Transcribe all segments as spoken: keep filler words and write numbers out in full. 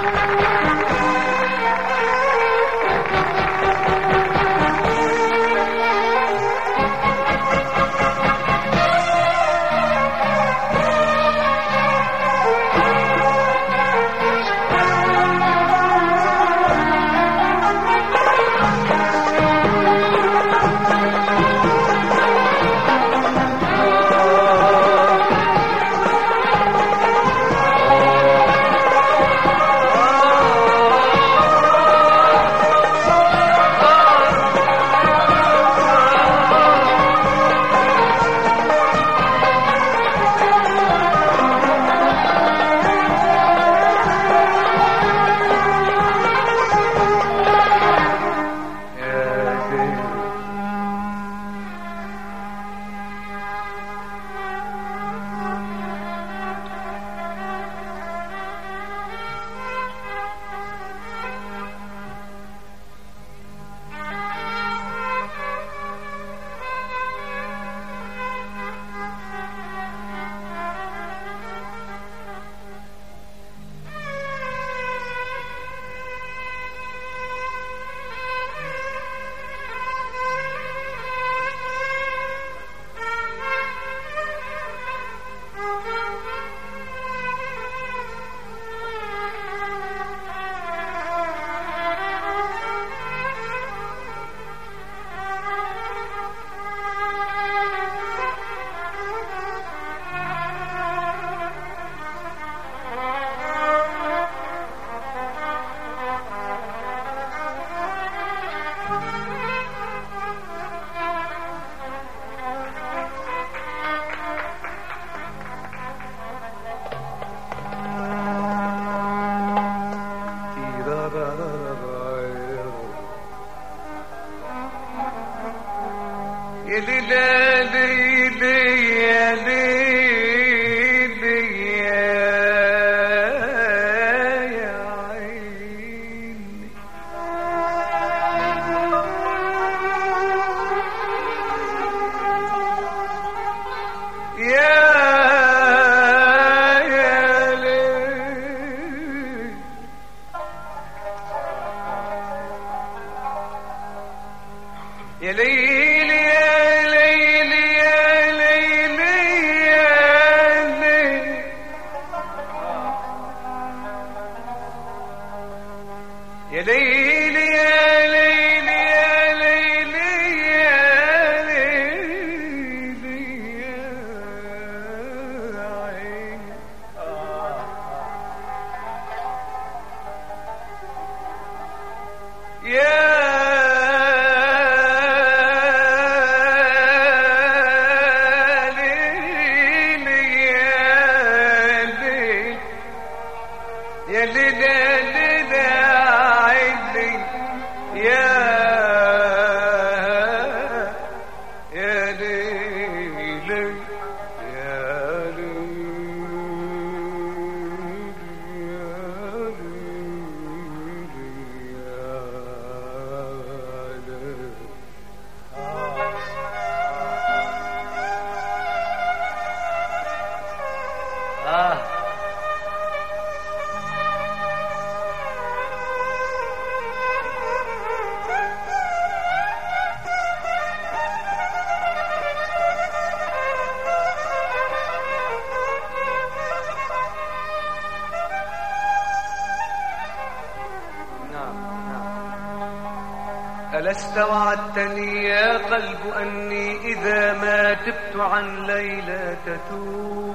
ألست وعدتني يا قلب أني إذا ما تبت عن ليلى تتوب؟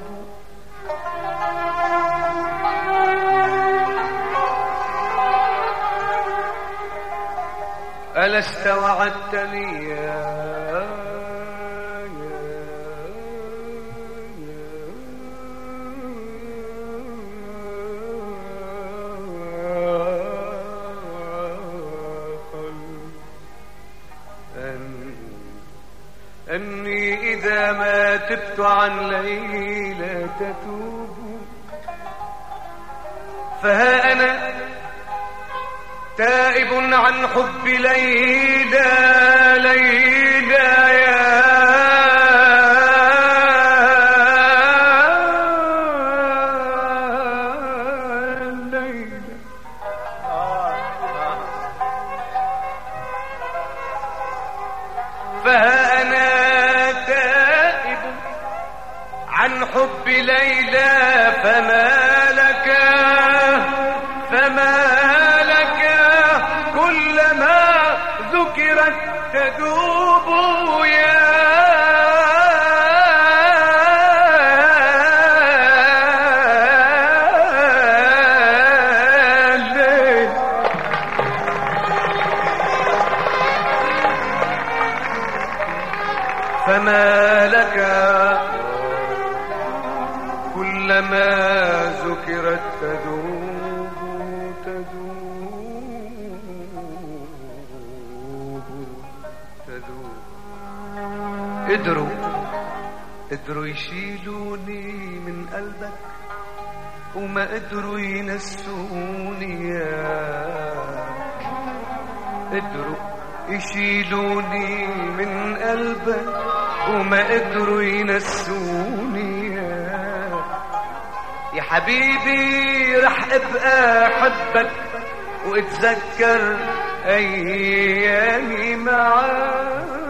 ألست وعدتني يا أني إذا ما تبت عن ليلى تتوب؟ فها أنا تائب عن حب ليلى ليلى يا ليلى فها أنا تائب عن حب ليلى فما لك فما لك كلما ذكرت تذوب يا ليل. فما لك كلما ذكرت تذوب تذوب تذوب. قدروا قدروا يشيلوني من قلبك وما قدروا ينسوني يا قدروا يشيلوني من قلبك وما قدروا ينسوني يا يا حبيبي. رح ابقى احبك واتذكر ايامي معاك